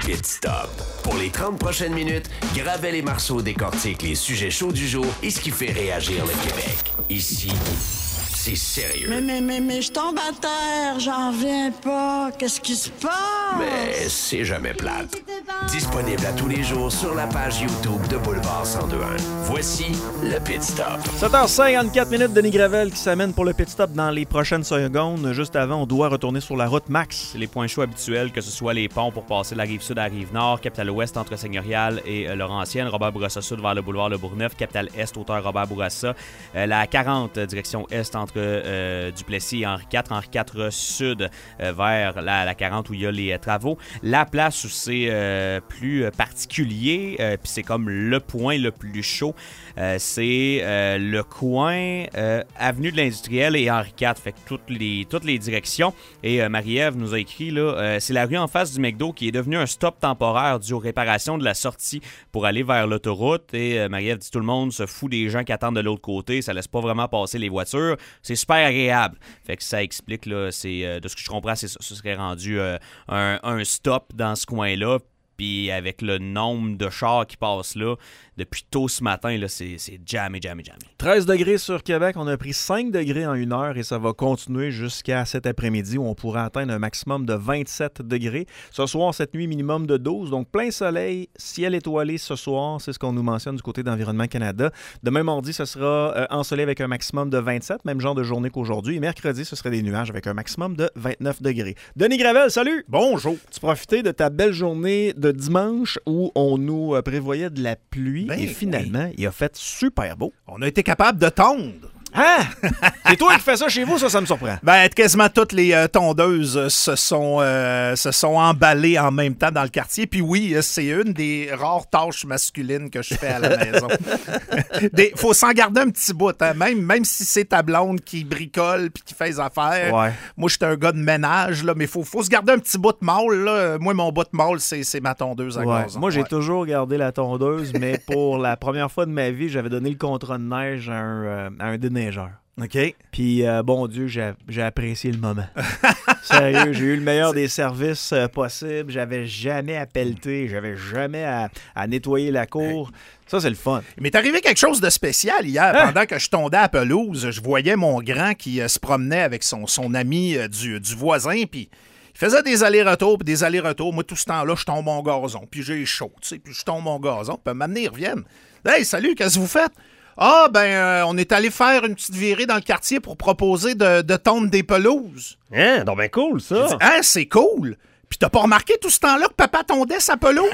Pit Stop. Pour les 30 prochaines minutes, Gravel et Marceau décortiquent les sujets chauds du jour et ce qui fait réagir le Québec. Ici, c'est sérieux. Mais je tombe à terre, j'en reviens pas. Qu'est-ce qui se passe? Mais c'est jamais plate. Disponible à tous les jours sur la page YouTube de Boulevard 1021. Voici le Pit Stop. 7h54 minutes, Denis Gravel qui s'amène pour le Pit Stop dans les prochaines secondes. Juste avant, on doit retourner sur la route Max. Les points chauds habituels, que ce soit les ponts pour passer de la rive sud à la rive nord, Capitale Ouest entre Seigneurial et Laurentienne, Robert Bourassa Sud vers le boulevard Le Bourgneuf, Capitale Est, hauteur Robert Bourassa, la 40 direction Est entre Duplessis et Henri IV, Henri IV Sud vers la 40 où il y a les travaux. La place où c'est plus particulier, puis c'est comme le point le plus chaud, c'est le coin Avenue de l'Industriel et Henri IV, fait que toutes les directions. Et Marie-Ève nous a écrit, là, c'est la rue en face du McDo qui est devenue un stop temporaire dû aux réparations de la sortie pour aller vers l'autoroute. Et Marie-Ève dit tout le monde se fout des gens qui attendent de l'autre côté, ça laisse pas vraiment passer les voitures. C'est super agréable. Fait que ça explique, là, c'est de ce que je comprends, ce serait rendu un stop dans ce coin-là. Puis avec le nombre de chars qui passent là, depuis tôt ce matin, là, c'est jamais. 13 degrés sur Québec, on a pris 5 degrés en une heure et ça va continuer jusqu'à cet après-midi où on pourra atteindre un maximum de 27 degrés. Ce soir, cette nuit, minimum de 12. Donc plein soleil, ciel étoilé ce soir, c'est ce qu'on nous mentionne du côté d'Environnement Canada. Demain, mardi, ce sera ensoleillé avec un maximum de 27, même genre de journée qu'aujourd'hui. Et mercredi, ce serait des nuages avec un maximum de 29 degrés. Denis Gravel, salut! Bonjour! Tu profitais de ta belle journée de dimanche où on nous prévoyait de la pluie et finalement, il a fait super beau. On a été capable de tondre. Ah! C'est toi qui fais ça chez vous, ça me surprend. Ben, quasiment toutes les tondeuses se sont emballées en même temps dans le quartier. Puis oui, c'est une des rares tâches masculines que je fais à la maison. Faut s'en garder un petit bout, hein? Même si c'est ta blonde qui bricole puis qui fait les affaires. Ouais. Moi, j'étais un gars de ménage, là, mais faut se garder un petit bout de mâle. Là. Moi, mon bout de mâle, c'est ma tondeuse à gazon. Moi, j'ai toujours gardé la tondeuse, mais pour la première fois de ma vie, j'avais donné le contrat de neige à un déneigeur. OK. Puis, bon Dieu, j'ai apprécié le moment. Sérieux, j'ai eu le meilleur des services possibles. J'avais jamais à pelleter, j'avais jamais à nettoyer la cour. Ça, c'est le fun. Mais t'es arrivé quelque chose de spécial hier. Pendant que je tondais à la pelouse, je voyais mon grand qui se promenait avec son ami du voisin, puis il faisait des allers-retours, puis des allers-retours. Moi, tout ce temps-là, je tombe mon gazon, puis j'ai chaud, tu sais, puis je tombe mon gazon, puis m'amener, ils reviennent. Hey, salut, qu'est-ce que vous faites? Ah, on est allé faire une petite virée dans le quartier pour proposer de tondre des pelouses. Hein, donc ben cool, ça. J'ai dit, hein, c'est cool. Puis t'as pas remarqué tout ce temps-là que papa tondait sa pelouse?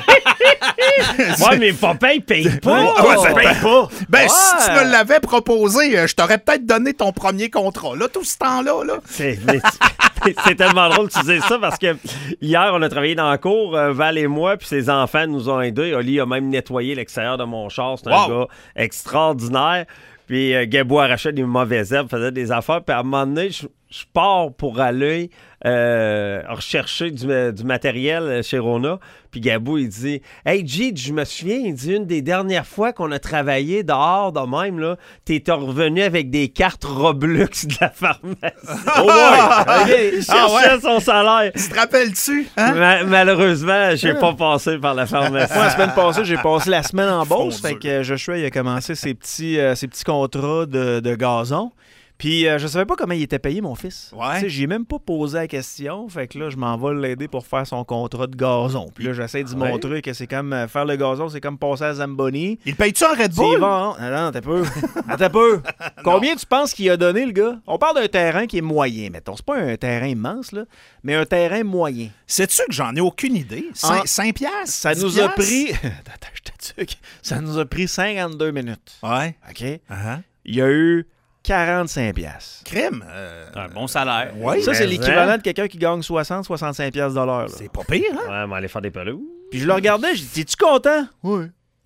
Ouais, mais papa, il paye pas. Ça paye pas. Si tu me l'avais proposé, je t'aurais peut-être donné ton premier contrat. Là, tout ce temps-là, là. C'est tellement drôle que tu dises ça parce que hier, on a travaillé dans la cour, Val et moi, puis ses enfants nous ont aidés. Oli a même nettoyé l'extérieur de mon char. C'est un gars extraordinaire. Puis Gabou arrachait des mauvaises herbes, faisait des affaires. Puis à un moment donné, je pars pour aller rechercher du matériel chez Rona. Puis Gabou, il dit « Hey, G, je me souviens, il dit une des dernières fois qu'on a travaillé dehors de même, là, t'es revenu avec des cartes Roblox de la pharmacie. » Oh ouais! Il cherchait son salaire. Tu te rappelles-tu? Hein? Malheureusement, j'ai pas passé par la pharmacie. Moi, la semaine passée, j'ai passé la semaine en Beauce. Fait que Joshua, il a commencé ses petits contrats de gazon. Puis, je savais pas comment il était payé, mon fils. Ouais. J'ai même pas posé la question. Fait que là, je m'en vais l'aider pour faire son contrat de gazon. Puis là, j'essaie d'y montrer que c'est comme faire le gazon, c'est comme passer à Zamboni. Il paye-tu en Red Bull? Non, t'as peu. Attends peu. Combien tu penses qu'il a donné, le gars? On parle d'un terrain qui est moyen, mettons. C'est pas un terrain immense, là, mais un terrain moyen. Sais-tu que j'en ai aucune idée? 5 piastres? Ça nous a pris... Attends, je t'explique. Ça nous a pris 52 minutes. Ouais. OK? Il y a eu 45 piastres. Crime. Un bon salaire. Ouais, ça, c'est l'équivalent de quelqu'un qui gagne 60-65 piastres de l'heure. C'est pas pire, hein? Ouais, mais aller faire des pelouses. Puis je le regardais, je dis, es-tu content? Oui.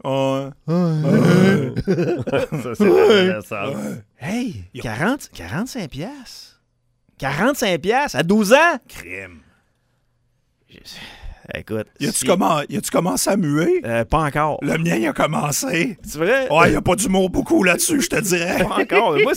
Ça, c'est intéressant. Hey, 45 piastres. 45 piastres à 12 ans? Crime. Écoute. Y a-tu commencé à muer? Pas encore. Le mien, il a commencé. C'est vrai? Ouais, il n'y a pas d'humour beaucoup là-dessus, je te dirais. Pas encore. Moi,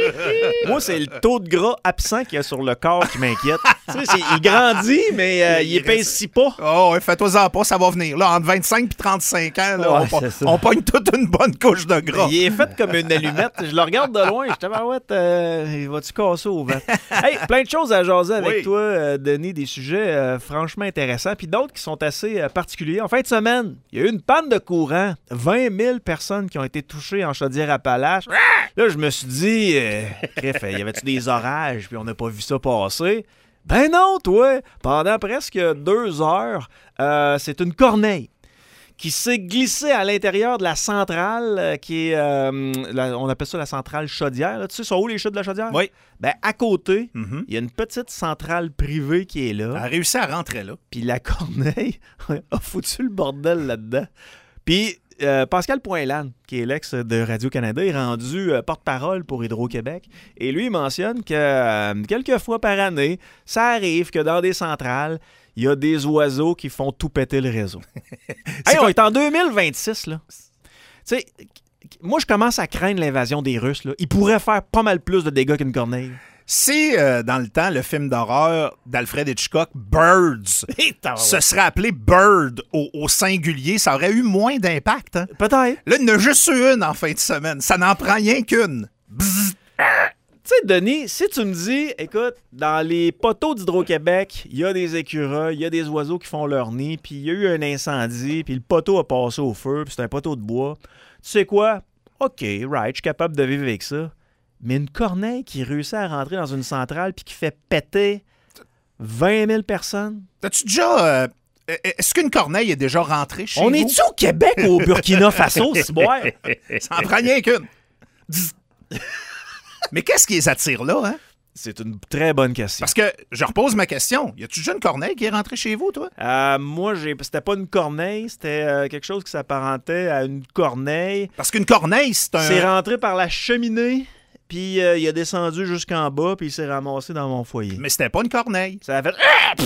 c'est le taux de gras absent qu'il y a sur le corps qui m'inquiète. Tu sais, il grandit, mais il épaissit pas. Oh, ouais, fais-toi-en pas, ça va venir. Là, entre 25 et 35 ans, là, on pogne toute une bonne couche de gras. Il est fait comme une allumette. Je le regarde de loin. Je te dis, va-tu casser au vent? Hey, plein de choses à jaser avec toi, Denis. Des sujets franchement intéressants. Puis d'autres qui sont assez particuliers. En fin de semaine, il y a eu une panne de courant. 20 000 personnes qui ont été touchées en Chaudière-Appalaches. Là, je me suis dit, bref, y avait-tu des orages? Puis on n'a pas vu ça passer. Ben non, toi! Pendant presque 2 heures, c'est une corneille qui s'est glissée à l'intérieur de la centrale qui est, on appelle ça la centrale chaudière. Là. Tu sais, sont où les chutes de la chaudière? Oui. Ben, à côté, il y a une petite centrale privée qui est là. Elle a réussi à rentrer là. Puis la corneille a foutu le bordel là-dedans. Puis Pascal Poinlan, qui est l'ex de Radio-Canada, est rendu porte-parole pour Hydro-Québec. Et lui, il mentionne que quelques fois par année, ça arrive que dans des centrales, il y a des oiseaux qui font tout péter le réseau. On est en 2026, là. Tu sais, moi, je commence à craindre l'invasion des Russes. Là. Ils pourraient faire pas mal plus de dégâts qu'une corneille. Si, dans le temps, le film d'horreur d'Alfred Hitchcock, Birds, se serait appelé Bird au singulier, ça aurait eu moins d'impact. Hein? Peut-être. Là, il y en a juste une en fin de semaine. Ça n'en prend rien qu'une. Bzzz. Tu sais, Denis, si tu me dis, écoute, dans les poteaux d'Hydro-Québec, il y a des écureuils, il y a des oiseaux qui font leur nid, puis il y a eu un incendie, puis le poteau a passé au feu, puis c'est un poteau de bois. Tu sais quoi? OK, right, je suis capable de vivre avec ça. Mais une corneille qui réussit à rentrer dans une centrale puis qui fait péter 20 000 personnes? T'as-tu déjà... est-ce qu'une corneille est déjà rentrée chez vous? On est-tu au Québec ou au Burkina Faso, c'est boire? Ça en prend rien qu'une. Mais qu'est-ce qui les attire là, hein? C'est une très bonne question. Parce que, je repose ma question, y a-tu déjà une corneille qui est rentrée chez vous, toi? Moi, c'était pas une corneille, c'était quelque chose qui s'apparentait à une corneille. Parce qu'une corneille, c'est rentré par la cheminée, puis il a descendu jusqu'en bas, puis il s'est ramassé dans mon foyer. Mais c'était pas une corneille. Ça a fait...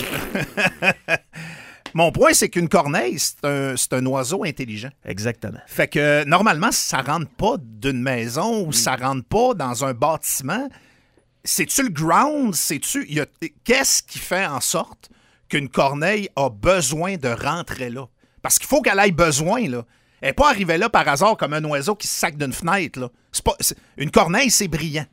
Mon point, c'est qu'une corneille, c'est un oiseau intelligent. Exactement. Fait que, normalement, ça rentre pas d'une maison ou ça rentre pas dans un bâtiment. C'est-tu le ground? Qu'est-ce qui fait en sorte qu'une corneille a besoin de rentrer là? Parce qu'il faut qu'elle ait besoin, là. Elle n'est pas arrivée là par hasard comme un oiseau qui se sac d'une fenêtre, là. Une corneille, c'est brillant.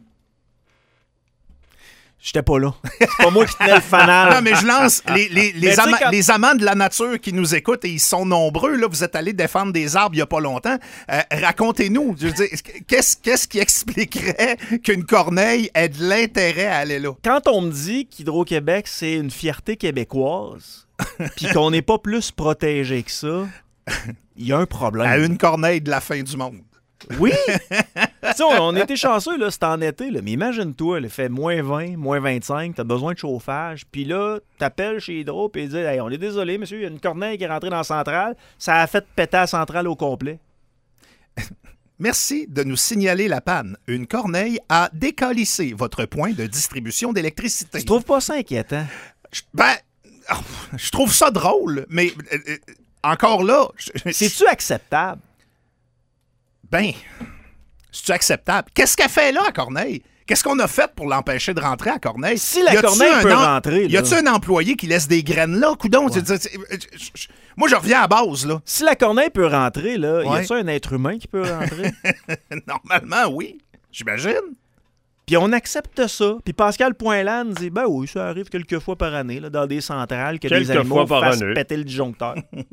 J'étais pas là. C'est pas moi qui tenais le fanal. Non, mais je lance les amants de la nature qui nous écoutent, et ils sont nombreux. Là, vous êtes allés défendre des arbres il y a pas longtemps. Racontez-nous. Je veux dire, qu'est-ce qui expliquerait qu'une corneille ait de l'intérêt à aller là? Quand on me dit qu'Hydro-Québec, c'est une fierté québécoise, puis qu'on n'est pas plus protégé que ça, il y a un problème. À une corneille de la fin du monde. Oui! On était chanceux, là, c'était en été, là, mais imagine-toi, il fait moins 20, moins 25, t'as besoin de chauffage, puis là, t'appelles chez Hydro et ils disent hey, on est désolé, monsieur, il y a une corneille qui est rentrée dans la centrale, ça a fait péter la centrale au complet. Merci de nous signaler la panne. Une corneille a décalissé votre point de distribution d'électricité. Tu trouves pas ça inquiétant? Je trouve ça drôle, mais encore là... C'est-tu acceptable? Ben, c'est-tu acceptable? Qu'est-ce qu'elle fait là, à Corneille? Qu'est-ce qu'on a fait pour l'empêcher de rentrer à Corneille? Si la corneille peut rentrer... Y a-tu un employé qui laisse des graines là? Coudon, ouais. Moi, je reviens à base, là. Si la corneille peut rentrer, là, y a-tu un être humain qui peut rentrer? Normalement, oui. J'imagine. Puis on accepte ça. Puis Pascal Poinlan dit, ben oui, ça arrive quelques fois par année, là, dans des centrales, que des animaux fassent péter le disjoncteur.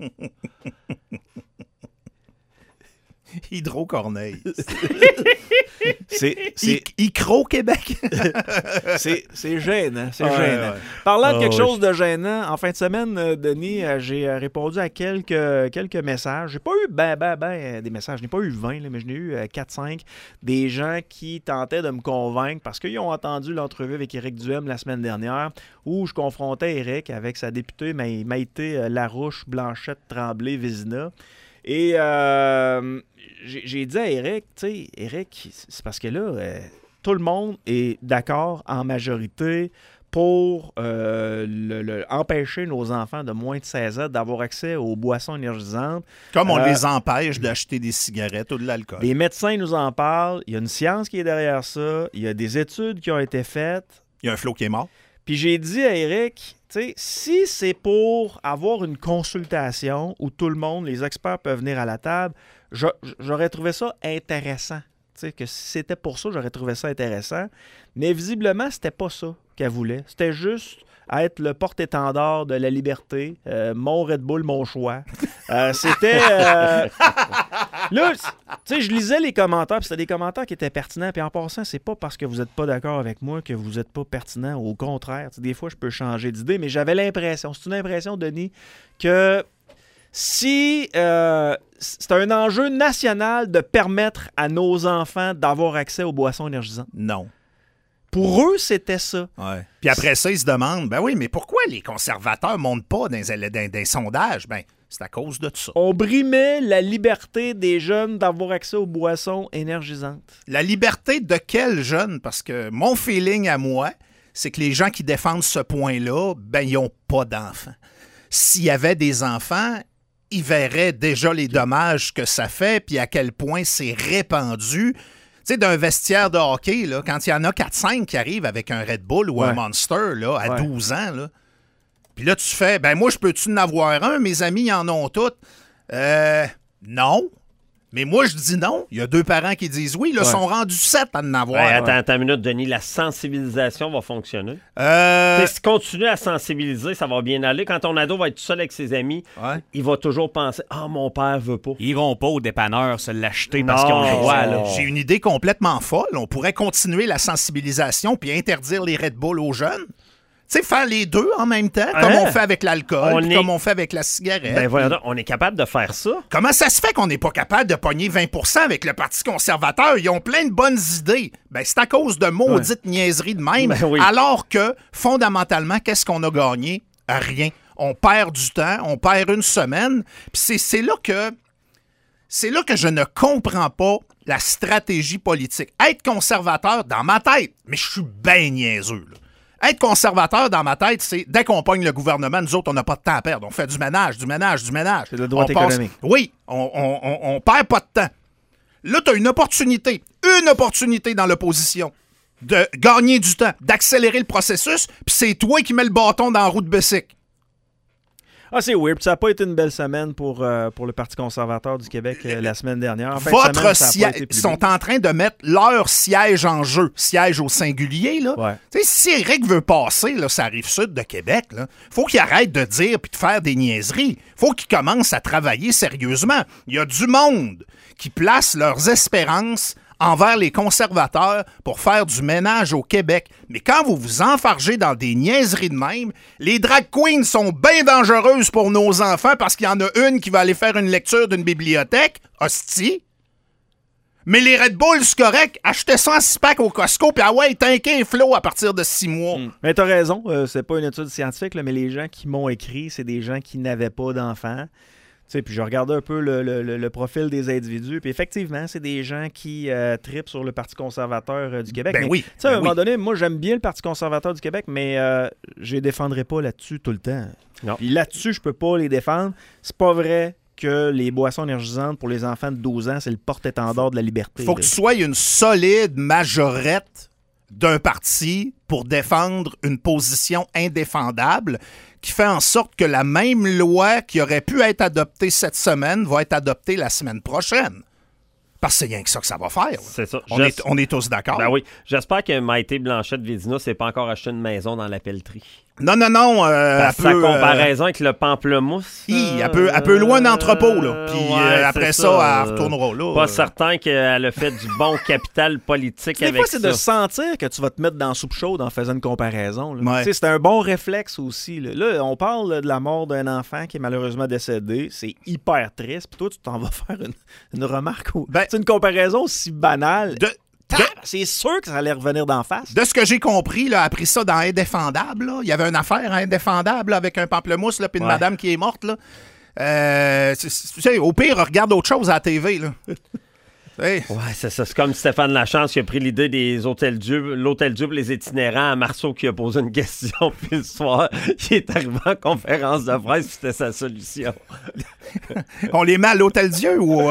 Hydro-Corneille. c'est Hydro-Québec. c'est gênant. C'est gênant. Ouais. Parlant de quelque chose de gênant, en fin de semaine, Denis, j'ai répondu à quelques messages. J'ai pas eu des messages. Je n'ai pas eu 20, là, mais je n'ai eu 4-5. Des gens qui tentaient de me convaincre parce qu'ils ont entendu l'entrevue avec Éric Duhem la semaine dernière où je confrontais Éric avec sa députée Maïté Larouche-Blanchette-Tremblay-Vézina. Et j'ai dit à Éric, tu sais, Éric, c'est parce que là, tout le monde est d'accord en majorité pour empêcher nos enfants de moins de 16 ans d'avoir accès aux boissons énergisantes. Comme on les empêche d'acheter des cigarettes ou de l'alcool. Les médecins nous en parlent. Il y a une science qui est derrière ça. Il y a des études qui ont été faites. Il y a un flot qui est mort. Puis j'ai dit à Eric, si c'est pour avoir une consultation où tout le monde, les experts peuvent venir à la table, j'aurais trouvé ça intéressant. Que si c'était pour ça, j'aurais trouvé ça intéressant. Mais visiblement, c'était pas ça qu'elle voulait. C'était juste être le porte-étendard de la liberté. Mon Red Bull, mon choix. C'était... Là, je lisais les commentaires, puis c'était des commentaires qui étaient pertinents. Puis en passant, c'est pas parce que vous n'êtes pas d'accord avec moi que vous n'êtes pas pertinent. Au contraire, des fois, je peux changer d'idée, mais j'avais l'impression, c'est une impression, Denis, que si c'est un enjeu national de permettre à nos enfants d'avoir accès aux boissons énergisantes. Non. Pour eux, c'était ça. Ouais. Puis après ça, ils se demandent, ben oui, mais pourquoi les conservateurs ne montent pas dans des sondages? Ben, c'est à cause de ça. On brimait la liberté des jeunes d'avoir accès aux boissons énergisantes. La liberté de quels jeunes? Parce que mon feeling à moi, c'est que les gens qui défendent ce point-là, ben, ils n'ont pas d'enfants. S'il y avait des enfants, ils verraient déjà les dommages que ça fait, puis à quel point c'est répandu. Tu sais, d'un vestiaire de hockey, là, quand il y en a 4-5 qui arrivent avec un Red Bull ou un Monster là, à 12 ans, là, puis là, tu fais, ben moi, je peux-tu en avoir un? Mes amis, ils en ont tous. Non. Mais moi, je dis non. Il y a 2 parents qui disent oui. Là, sont rendus 7 à en avoir. Attends une minute, Denis. La sensibilisation va fonctionner. Si continue à sensibiliser, ça va bien aller. Quand ton ado va être tout seul avec ses amis, il va toujours penser « Ah, mon père veut pas. » Ils iront pas au dépanneur se l'acheter parce qu'ils ont le droit. Là. J'ai une idée complètement folle. On pourrait continuer la sensibilisation puis interdire les Red Bull aux jeunes. Tu sais, faire les deux en même temps, comme on fait avec l'alcool, comme on fait avec la cigarette. Ben voyons donc, on est capable de faire ça. Comment ça se fait qu'on n'est pas capable de pogner 20% avec le Parti conservateur? Ils ont plein de bonnes idées. Ben, c'est à cause de maudites niaiseries de même. Ben oui. Alors que, fondamentalement, qu'est-ce qu'on a gagné? Rien. On perd du temps, on perd une semaine. Puis c'est là que je ne comprends pas la stratégie politique. Être conservateur, dans ma tête, mais je suis bien niaiseux, là. Être conservateur, dans ma tête, c'est dès qu'on pogne le gouvernement, nous autres, on n'a pas de temps à perdre. On fait du ménage. C'est le droit économique. Oui, on perd pas de temps. Là, tu as une opportunité dans l'opposition de gagner du temps, d'accélérer le processus, puis c'est toi qui mets le bâton dans la roue de Bessic. Ah, c'est weird. Ça n'a pas été une belle semaine pour le Parti conservateur du Québec la semaine dernière. Ils sont en train de mettre leur siège en jeu. Siège au singulier, là. Ouais. Tu sais, si Éric veut passer, là, ça rive sud de Québec, là, faut qu'il arrête de dire puis de faire des niaiseries. Faut qu'il commence à travailler sérieusement. Il y a du monde qui place leurs espérances envers les conservateurs pour faire du ménage au Québec. Mais quand vous vous enfargez dans des niaiseries de même, les drag queens sont bien dangereuses pour nos enfants parce qu'il y en a une qui va aller faire une lecture d'une bibliothèque. Hostie. Mais les Red Bull, c'est correct. Achetez ça en 6 packs au Costco, puis t'inquiète un flot à partir de 6 mois. Mais t'as raison, c'est pas une étude scientifique, là, mais les gens qui m'ont écrit, c'est des gens qui n'avaient pas d'enfants. Puis je regardais un peu le profil des individus, puis effectivement, c'est des gens qui tripent sur le Parti conservateur du Québec. Ben oui. À un moment donné, moi, j'aime bien le Parti conservateur du Québec, mais je les défendrai pas là-dessus tout le temps. Puis là-dessus, je peux pas les défendre. C'est pas vrai que les boissons énergisantes pour les enfants de 12 ans, c'est le porte-étendard de la liberté. Faut que tu sois une solide majorette d'un parti pour défendre une position indéfendable qui fait en sorte que la même loi qui aurait pu être adoptée cette semaine va être adoptée la semaine prochaine. Parce que c'est rien que ça que ça va faire. C'est ça. On est tous d'accord. Ben oui. J'espère que Maïté Blanchette-Vézina s'est pas encore acheté une maison dans la pelleterie. Non. Sa comparaison avec le pamplemousse. Elle peut loin d'entrepôt, là. Puis après ça, elle retournera là. Pas certain qu'elle a fait du bon capital politique avec ça. Des fois, c'est de sentir que tu vas te mettre dans la soupe chaude en faisant une comparaison. C'est un bon réflexe aussi. Là, on parle de la mort d'un enfant qui est malheureusement décédé. C'est hyper triste. Puis toi, tu t'en vas faire une remarque. C'est une comparaison aussi banale. C'est sûr que ça allait revenir d'en face. De ce que j'ai compris, là, a pris ça dans Indéfendable. Là. Il y avait une affaire à Indéfendable là, avec un pamplemousse puis une madame qui est morte. Là. Au pire, regarde autre chose à la TV. Là. Hey. Ouais, c'est ça. C'est comme Stéphane Lachance qui a pris l'idée des l'Hôtel Dieu pour les itinérants à Marceau qui a posé une question, puis le soir, il est arrivé en conférence de presse, puis c'était sa solution. On les met à l'Hôtel Dieu ou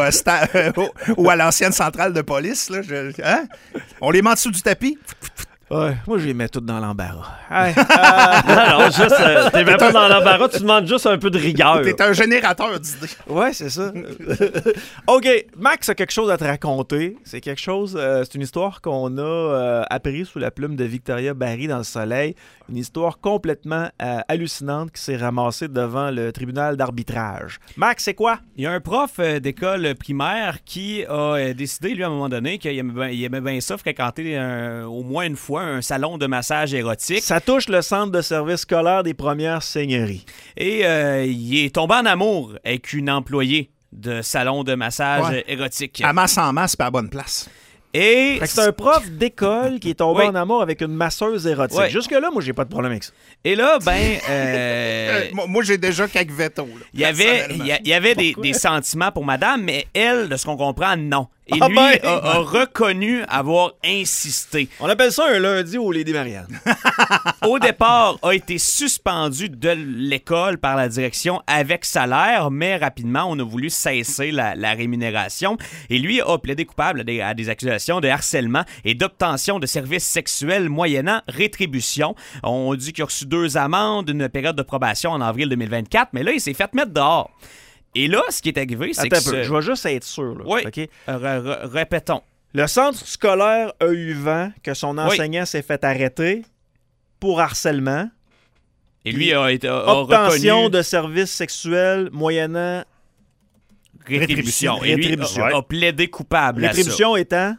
à l'ancienne centrale de police, là? Hein? On les met en dessous du tapis? Ouais, moi, je les mets toutes dans l'embarras. Hey, Non, juste, t'es même pas dans l'embarras, tu demandes juste un peu de rigueur. T'es un générateur d'idées. ouais, c'est ça. OK, Max a quelque chose à te raconter. C'est quelque chose, c'est une histoire qu'on a appris sous la plume de Victoria Barry dans Le Soleil. Une histoire complètement hallucinante qui s'est ramassée devant le tribunal d'arbitrage. Max, c'est quoi? Il y a un prof d'école primaire qui a décidé, lui, à un moment donné, qu'il aimait bien ça, fréquenter au moins une fois un salon de massage érotique. Ça touche le centre de service scolaire des Premières Seigneuries. Et il est tombé en amour avec une employée de salon de massage érotique. À masse en masse, pas à bonne place. Et Fait que c'est un prof d'école qui est tombé Oui. en amour avec une masseuse érotique. Oui. Jusque-là, moi, j'ai pas de problème avec ça. Et là, Moi, j'ai déjà quelques vétos. Là, il y avait des sentiments pour madame, mais elle, de ce qu'on comprend, non. Et lui a reconnu avoir insisté. On appelle ça un lundi au Lady Marianne. Au départ, a été suspendu de l'école par la direction avec salaire, mais rapidement, on a voulu cesser la rémunération. Et lui a plaidé coupable à des accusations de harcèlement et d'obtention de services sexuels moyennant rétribution. On dit qu'il a reçu 2 amendes, une période de probation en avril 2024, mais là, il s'est fait mettre dehors. Et là, ce qui est arrivé, c'est Attends que... un peu, je vais juste être sûr. Là. Oui, OK? répétons. Le centre scolaire a eu vent que son enseignant s'est fait arrêter pour harcèlement. Et lui a Obtention reconnu de services sexuels moyennant rétribution. Et lui Rétribution. a plaidé coupable rétribution étant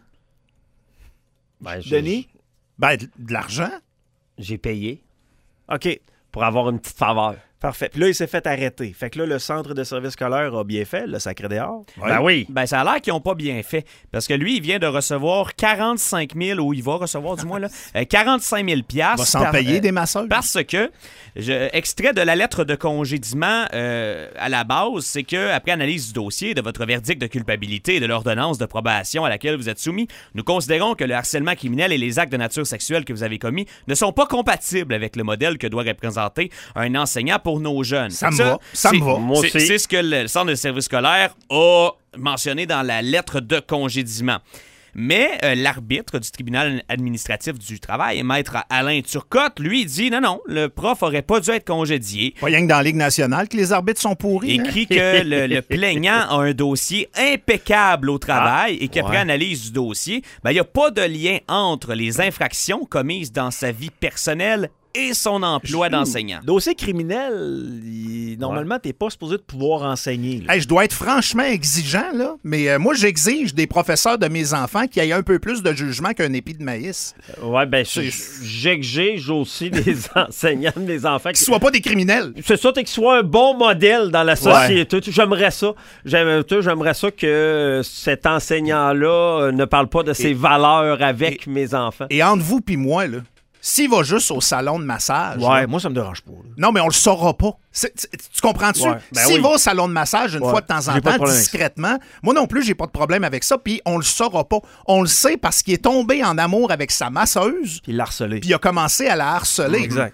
Ben, Denis? Ben, de l'argent. J'ai payé OK, pour avoir une petite faveur. parfait. Puis là, il s'est fait arrêter. Fait que là, le centre de service scolaire a bien fait, le sacré dehors. Ben oui. Ben, ça a l'air qu'ils n'ont pas bien fait. Parce que lui, il vient de recevoir 45 000, ou il va recevoir du moins, là, 45 000 Il va s'en payer des masseurs. Parce que, extrait de la lettre de congédiement à la base, c'est que après analyse du dossier, de votre verdict de culpabilité et de l'ordonnance de probation à laquelle vous êtes soumis, nous considérons que le harcèlement criminel et les actes de nature sexuelle que vous avez commis ne sont pas compatibles avec le modèle que doit représenter un enseignant pour nos jeunes. Ça me va. Ça me va. Moi aussi. C'est ce que le centre de service scolaire a mentionné dans la lettre de congédiement. Mais l'arbitre du tribunal administratif du travail, maître Alain Turcotte, lui, dit non, le prof aurait pas dû être congédié. Pas rien que dans la Ligue nationale que les arbitres sont pourris. Écrit que le plaignant a un dossier impeccable au travail et qu'après analyse du dossier, il n'y a pas de lien entre les infractions commises dans sa vie personnelle et son emploi d'enseignant. Dossier criminel, normalement, t'es pas supposé de pouvoir enseigner. Là. Hey, je dois être franchement exigeant, là, mais moi, j'exige des professeurs de mes enfants qui aient un peu plus de jugement qu'un épi de maïs. Ouais, ben, j'exige aussi des enseignants, des enfants Qu'ils soient pas des criminels. C'est ça, qu'ils soient un bon modèle dans la société. J'aimerais ça. J'aimerais ça que cet enseignant-là ne parle pas de ses valeurs avec mes enfants. Et entre vous puis moi, là, s'il va juste au salon de massage... Ouais, là, moi, ça me dérange pas. Là. non, mais on le saura pas. Tu comprends-tu? Ouais, S'il va au salon de massage une fois de temps en j'ai pas de temps, problème avec discrètement, moi non plus, j'ai pas de problème avec ça, puis on le saura pas. On le sait parce qu'il est tombé en amour avec sa masseuse, Puis il l'a harcelé. puis il a commencé à la harceler. Exact.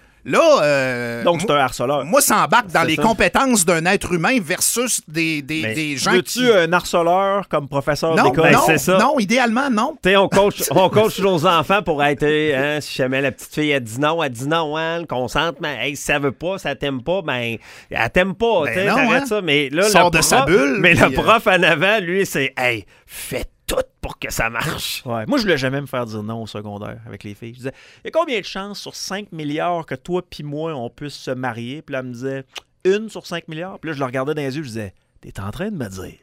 Là, Donc, c'est un harceleur. moi, ça embarque dans C'est les ça. compétences d'un être humain versus des gens Veux-tu qui... un harceleur comme professeur Non, d'école? non, c'est ça. non, idéalement, non. Tu sais, on coach nos enfants pour être, si jamais la petite fille, elle dit non, elle consente, mais hey, si ça veut pas, ça t'aime pas, ben, elle t'aime pas, Ben tu sais, non, t'arrêtes hein. ça. Mais là, Sors de sa bulle, Mais puis, le prof en avant, lui, c'est, hey, fais tout pour que ça marche. Ouais. Moi, je voulais jamais me faire dire non au secondaire avec les filles. Je disais, il y a combien de chances sur 5 milliards que toi puis moi, on puisse se marier? Puis là, elle me disait, 1 sur 5 milliards. Puis là, je le regardais dans les yeux, je disais, t'es en train de me dire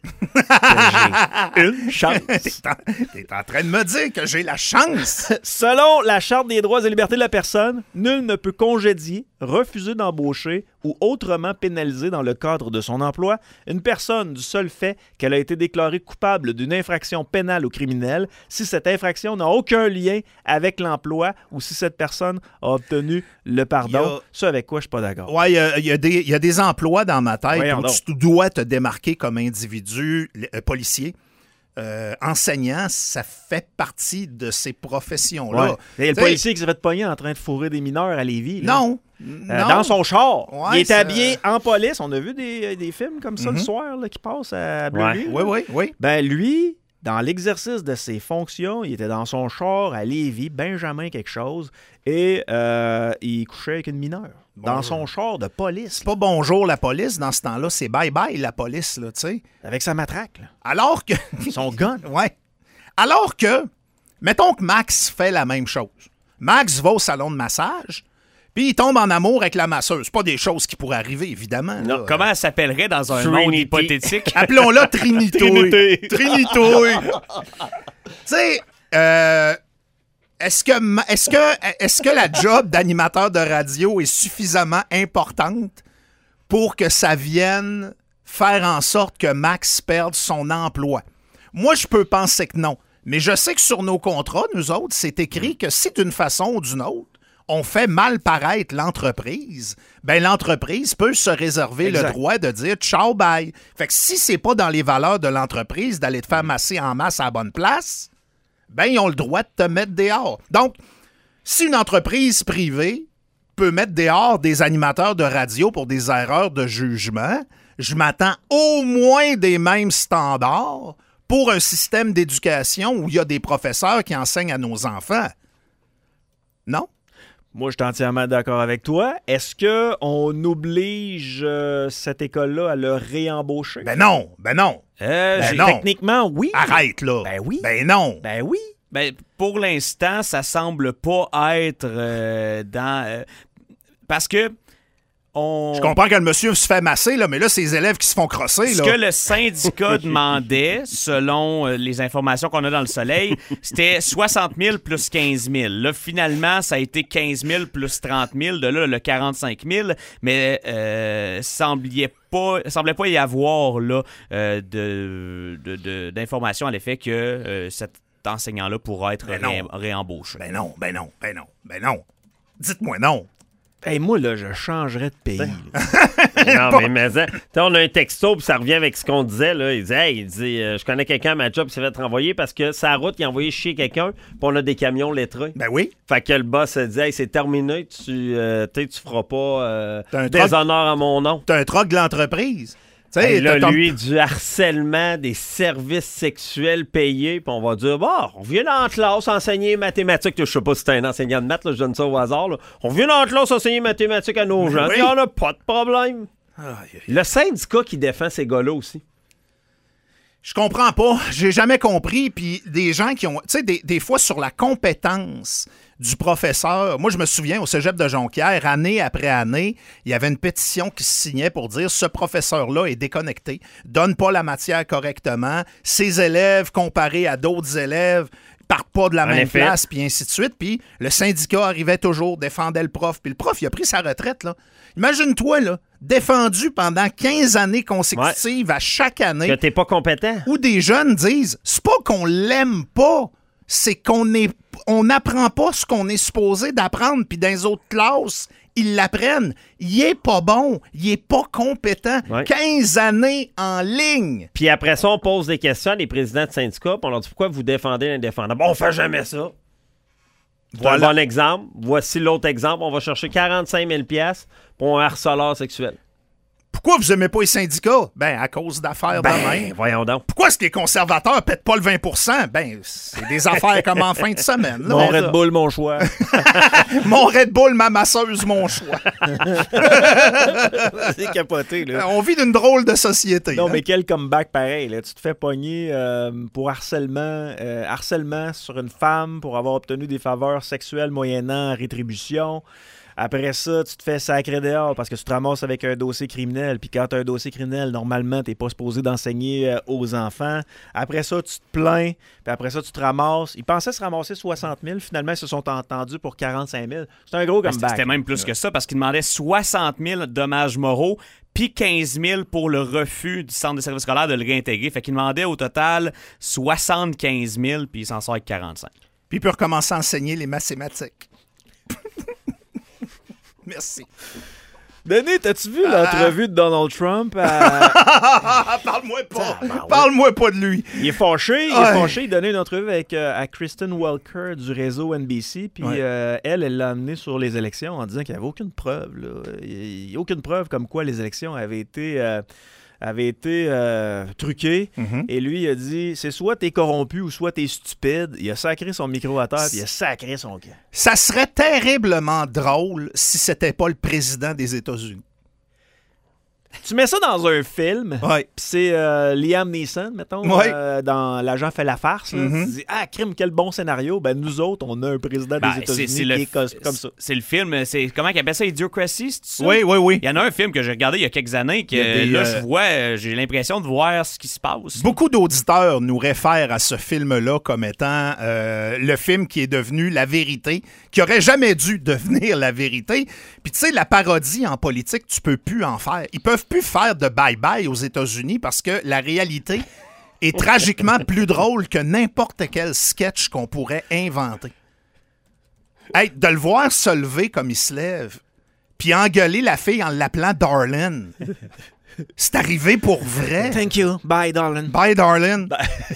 que j'ai une chance. T'es en train de me dire que j'ai la chance. Selon la Charte des droits et libertés de la personne, nul ne peut congédier, refuser d'embaucher ou autrement pénaliser dans le cadre de son emploi une personne du seul fait qu'elle a été déclarée coupable d'une infraction pénale ou criminelle si cette infraction n'a aucun lien avec l'emploi ou si cette personne a obtenu le pardon. Ça, avec quoi je suis pas d'accord. Ouais, il y a des emplois dans ma tête Voyons où donc. tu dois te démarquer comme individu policier. enseignant, ça fait partie de ces professions-là. Ouais. Il y a le policier qui s'est fait pogner en train de fourrer des mineurs à Lévis. Là. Non. Dans son char. Ouais, il était habillé en police. On a vu des films comme ça le soir là, qui passent à Bleury. Oui. Ben lui, dans l'exercice de ses fonctions, il était dans son char à Lévis, Benjamin quelque chose, et il couchait avec une mineure. Dans son char de police. C'est pas bonjour la police dans ce temps-là, c'est bye-bye la police, là, tu sais. Avec sa matraque. Là. Alors que... Son gun. Ouais. Alors que, mettons que Max fait la même chose. Max va au salon de massage, puis il tombe en amour avec la masseuse. C'est pas des choses qui pourraient arriver, évidemment. Non, là. comment elle s'appellerait dans un Trinity. monde hypothétique? Appelons-la Trinitouille. Trinitouille. Tu sais, est-ce que la job d'animateur de radio est suffisamment importante pour que ça vienne faire en sorte que Max perde son emploi? Moi, je peux penser que non. Mais je sais que sur nos contrats, nous autres, c'est écrit que si d'une façon ou d'une autre, on fait mal paraître l'entreprise, ben l'entreprise peut se réserver le droit de dire « ciao, bye ». Fait que si c'est pas dans les valeurs de l'entreprise d'aller te faire masser en masse à la bonne place, ben ils ont le droit de te mettre dehors. Donc, si une entreprise privée peut mettre dehors des animateurs de radio pour des erreurs de jugement, je m'attends au moins des mêmes standards pour un système d'éducation où il y a des professeurs qui enseignent à nos enfants. Non? Moi, je suis entièrement d'accord avec toi. Est-ce qu'on oblige cette école-là à le réembaucher? Ben non. Non. Techniquement, oui. Arrête, là. Ben oui. Ben non. Ben oui. Ben, pour l'instant, ça semble pas être dans... parce que Je comprends que le monsieur se fait masser, là, mais là, c'est les élèves qui se font crosser. Ce là. que le syndicat demandait, selon les informations qu'on a dans le Soleil, c'était 60 000 plus 15 000. Là, finalement, ça a été 15 000 plus 30 000. De là, le 45 000. Mais semblait pas y avoir là, d'informations à l'effet que cet enseignant-là pourra être réembauché. Ben non. Dites-moi non. Hey, moi, là, je changerais de pays. Non, mais on a un texto, puis ça revient avec ce qu'on disait. Là. Il dit, je connais quelqu'un à ma job qui s'est fait renvoyer parce que sa route, il a envoyé chier quelqu'un, puis on a des camions lettrés. Ben oui. Fait que le boss a dit, hey, c'est terminé, tu feras pas T'as un déshonneur à mon nom. T'as un troc de l'entreprise. Hey, là, lui, du harcèlement, des services sexuels payés, puis on va dire, on vient en classe enseigner mathématiques. Je sais pas si t'es un enseignant de maths, là, je donne ça au hasard. Là. On vient en classe enseigner mathématiques à nos gens. Il n'y en a pas de problème. Le syndicat qui défend ces gars-là aussi. Je comprends pas. J'ai jamais compris. Puis des gens qui ont... Tu sais, des fois, sur la compétence du professeur... Moi, je me souviens, au cégep de Jonquière, année après année, il y avait une pétition qui se signait pour dire « Ce professeur-là est déconnecté, donne pas la matière correctement, ses élèves, comparés à d'autres élèves, partent pas de la même place, puis ainsi de suite. » Puis le syndicat arrivait toujours, défendait le prof. Puis le prof, il a pris sa retraite, là. Imagine-toi, là, défendu pendant 15 années consécutives à chaque année. Que t'es pas compétent. Où des jeunes disent, c'est pas qu'on l'aime pas, c'est qu'on n'apprend pas ce qu'on est supposé d'apprendre, puis dans les autres classes, ils l'apprennent. Il est pas bon, il est pas compétent. 15 années en ligne. Puis après ça, on pose des questions à les présidents de syndicats, puis on leur dit, pourquoi vous défendez l'indéfendable? On fait jamais ça. Voilà. Un bon exemple. Voici l'autre exemple. On va chercher 45 000 $, pour un harceleur sexuel. Pourquoi vous aimez pas les syndicats? Ben, à cause d'affaires de même. Voyons donc. Pourquoi est-ce que les conservateurs pètent pas le 20 %? Ben, c'est des affaires comme en fin de semaine. Là. Mon Red Bull, mon choix. Mon Red Bull, ma masseuse, mon choix. C'est capoté, là. On vit d'une drôle de société. Non, mais quel comeback pareil. Là. Tu te fais pogner pour harcèlement sur une femme pour avoir obtenu des faveurs sexuelles moyennant rétribution. Après ça, tu te fais sacrer dehors parce que tu te ramasses avec un dossier criminel. Puis quand tu as un dossier criminel, normalement, tu n'es pas supposé d'enseigner aux enfants. Après ça, tu te plains. Puis après ça, tu te ramasses. Ils pensaient se ramasser 60 000. Finalement, ils se sont entendus pour 45 000. C'est un gros comeback. C'était même plus que ça parce qu'ils demandaient 60 000 dommages moraux puis 15 000 pour le refus du centre de service scolaire de le réintégrer. Fait qu'ils demandaient au total 75 000 puis ils s'en sortent avec 45. Puis il peut recommencer à enseigner les mathématiques. Merci. Denis, t'as-tu vu l'entrevue de Donald Trump à... Parle-moi pas. Parle-moi pas de lui. Il est fâché. Il donnait une entrevue avec à Kristen Welker du réseau NBC. Puis elle l'a amené sur les élections en disant qu'il n'y avait aucune preuve. Il n'y a aucune preuve comme quoi les élections avaient été truquées. Mm-hmm. Et lui, il a dit, c'est soit t'es corrompu ou soit t'es stupide. Il a sacré son micro à terre puis il a sacré son camp. Ça serait terriblement drôle si c'était pas le président des États-Unis. Tu mets ça dans un film, puis c'est Liam Neeson, mettons, dans L'agent fait la farce. Là, tu dis, crime, quel bon scénario. Ben, nous autres, on a un président des États-Unis qui est comme ça. C'est le film, comment il appelle ça, Idiocracy, c'est ça? Oui. Il y en a un film que j'ai regardé il y a quelques années que je vois, j'ai l'impression de voir ce qui se passe. Beaucoup d'auditeurs nous réfèrent à ce film-là comme étant le film qui est devenu la vérité, qui aurait jamais dû devenir la vérité. Puis tu sais, la parodie en politique, tu peux plus en faire. Ils peuvent plus faire de bye-bye aux États-Unis parce que la réalité est tragiquement plus drôle que n'importe quel sketch qu'on pourrait inventer. Hey, de le voir se lever comme il se lève, puis engueuler la fille en l'appelant Darlene, c'est arrivé pour vrai. Thank you. Bye, darling. Bye, darling.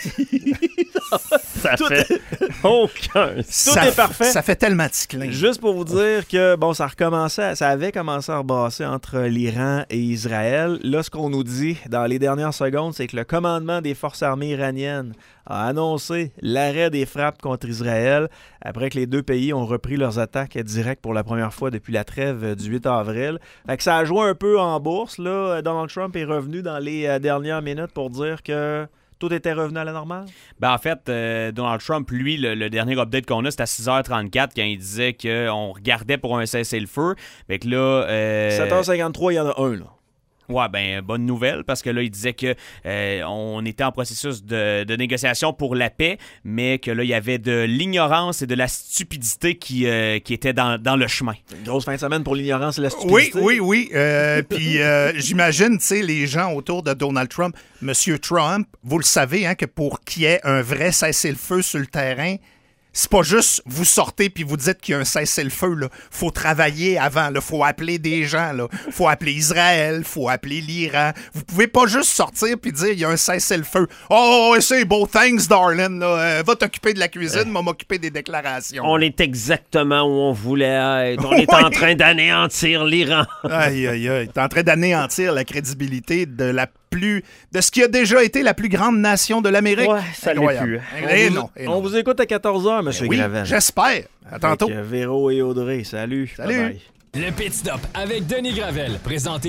Ça fait aucun. Tout est parfait. Ça fait tellement ticlin. Juste pour vous dire que bon, ça avait commencé à rebrasser entre l'Iran et Israël. Là, ce qu'on nous dit dans les dernières secondes, c'est que le commandement des forces armées iraniennes a annoncé l'arrêt des frappes contre Israël après que les deux pays ont repris leurs attaques directes pour la première fois depuis la trêve du 8 avril. Fait que ça a joué un peu en bourse. Là. Donald Trump est revenu dans les dernières minutes pour dire que tout était revenu à la normale? Ben en fait, Donald Trump, lui, le dernier update qu'on a, c'était à 6h34 quand il disait qu'on regardait pour un cessez-le-feu. Fait que là... 7h53, il y en a un, là. Ouais, ben bonne nouvelle, parce que là, il disait que on était en processus de négociation pour la paix, mais que là, il y avait de l'ignorance et de la stupidité qui étaient dans le chemin. Une grosse fin de semaine pour l'ignorance et la stupidité. Oui. Puis j'imagine, tu sais, les gens autour de Donald Trump, Monsieur Trump, vous le savez, hein, que pour qu'il y ait un vrai cessez-le-feu sur le terrain, c'est pas juste vous sortez puis vous dites qu'il y a un cessez-le-feu. Là. Faut travailler avant. Là. Faut appeler des gens. Là. Faut appeler Israël. Faut appeler l'Iran. Vous pouvez pas juste sortir puis dire il y a un cessez-le-feu. Oh, c'est beau. Thanks, darling. Là. Va t'occuper de la cuisine, va m'occuper des déclarations. On est exactement où on voulait être. On est en train d'anéantir l'Iran. Aïe. T'es en train d'anéantir la crédibilité de ce qui a déjà été la plus grande nation de l'Amérique. Ouais, ça l'est plus. On vous écoute à 14h, M. Gravel. J'espère. À tantôt. Avec Véro et Audrey. Salut. Salut. Le Pit Stop avec Denis Gravel, présenté